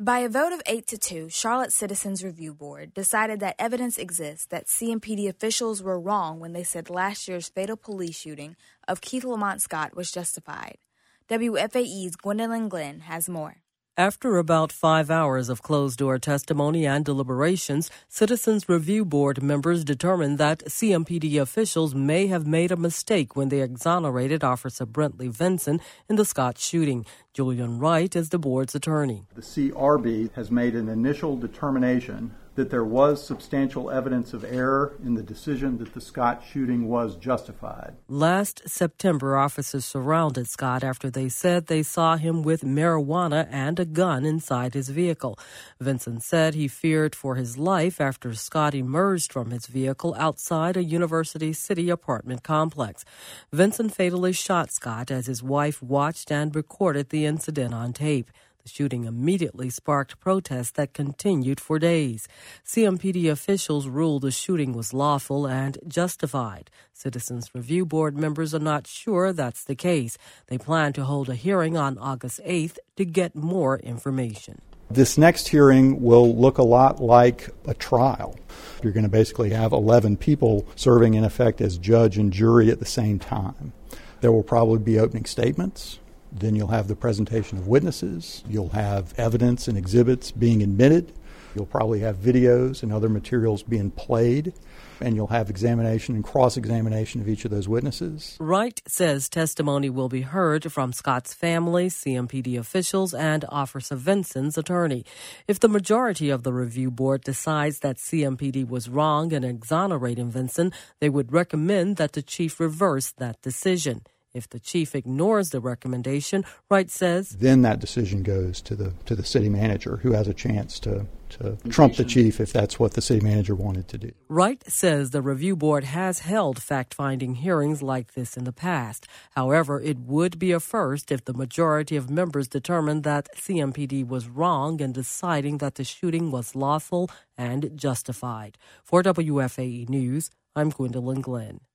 By a vote of 8-2, Charlotte Citizens Review Board decided that evidence exists that CMPD officials were wrong when they said last year's fatal police shooting of Keith Lamont Scott was justified. WFAE's Gwendolyn Glenn has more. After about 5 hours of closed-door testimony and deliberations, Citizens Review Board members determined that CMPD officials may have made a mistake when they exonerated Officer Brentley Vinson in the Scott shooting. Julian Wright is the board's attorney. The CRB has made an initial determination that there was substantial evidence of error in the decision that the Scott shooting was justified. Last September, officers surrounded Scott after they said they saw him with marijuana and a gun inside his vehicle. Vinson said he feared for his life after Scott emerged from his vehicle outside a University City apartment complex. Vinson fatally shot Scott as his wife watched and recorded the incident on tape. The shooting immediately sparked protests that continued for days. CMPD officials ruled the shooting was lawful and justified. Citizens Review Board members are not sure that's the case. They plan to hold a hearing on August 8th to get more information. This next hearing will look a lot like a trial. You're going to basically have 11 people serving in effect as judge and jury at the same time. There will probably be opening statements. Then you'll have the presentation of witnesses. You'll have evidence and exhibits being admitted. You'll probably have videos and other materials being played. And you'll have examination and cross-examination of each of those witnesses. Wright says testimony will be heard from Scott's family, CMPD officials, and Officer Vinson's attorney. If the majority of the review board decides that CMPD was wrong in exonerating Vinson, they would recommend that the chief reverse that decision. If the chief ignores the recommendation, Wright says, then that decision goes to the city manager, who has a chance to trump the chief if that's what the city manager wanted to do. Wright says the review board has held fact-finding hearings like this in the past. However, it would be a first if the majority of members determined that CMPD was wrong in deciding that the shooting was lawful and justified. For WFAE News, I'm Gwendolyn Glenn.